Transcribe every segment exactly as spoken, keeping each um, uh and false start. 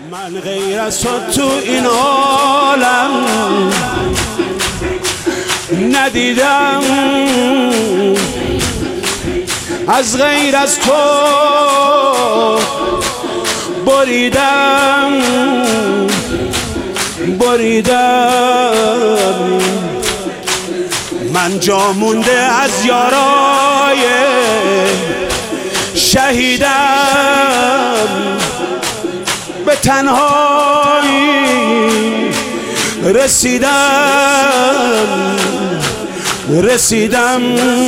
من غیر از تو تو این عالم ندیدم، از غیر از تو بریدم بریدم. من جا مونده از یارای شهیدم، به تنهایی رسیدم رسیدم.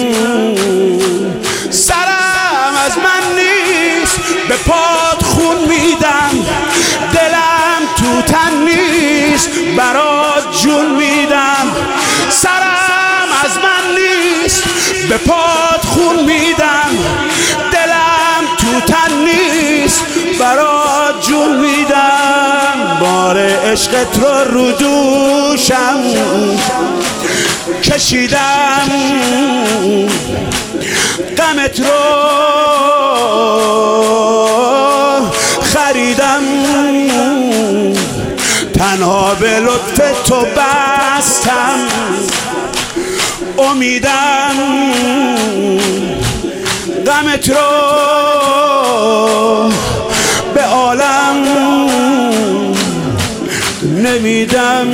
سرم از من نیست، به پات خون میدم، دلم تو تن نیست، برات جون میدم. سرم از من نیست، به پات خون میدم، دلم تو تن نیست، برات جون میدم. بار عشقت رو رو دوشم کشیدم، غمت رو خریدم، تنها به لطف تو بستم امیدم. غمت رو به عالم نمیدم.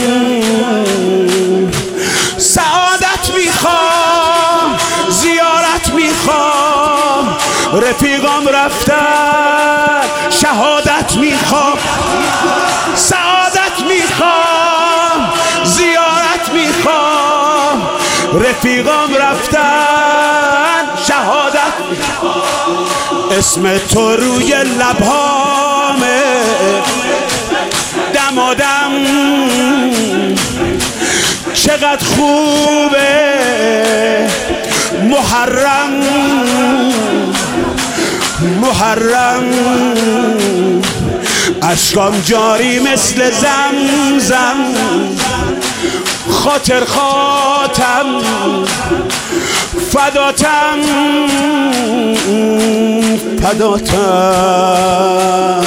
سعادت میخوام، زیارت میخوام، رفیقام رفتن شهادت میخوام. سعادت میخوام، زیارت میخوام، رفیقام رفتن شهادت میخوام. اسم تو روی لبهامه، دمادم چقدر خوبه. محرم محرم اشکام جاری مثل زمزم، خاطر خاتم فداتم فداتم.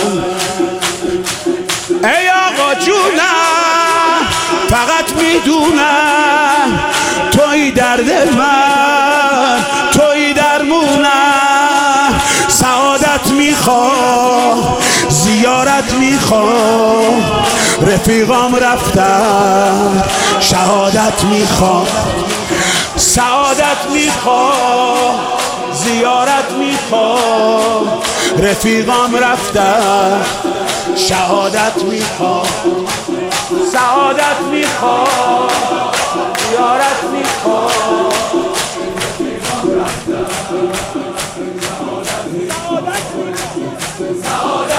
ای آقا جونم، فقط میدونم توی درد من، توی درمونم. سعادت میخوام، زیارت میخوام، رفیقام رفتن شهادت میخوام. سعادت میخوام، زیارت میخوام، رفیقام رفتن شهادت میخوام. سعادت میخوام، زیارت میخوام، رفیقام رفتن شهادت میخوام.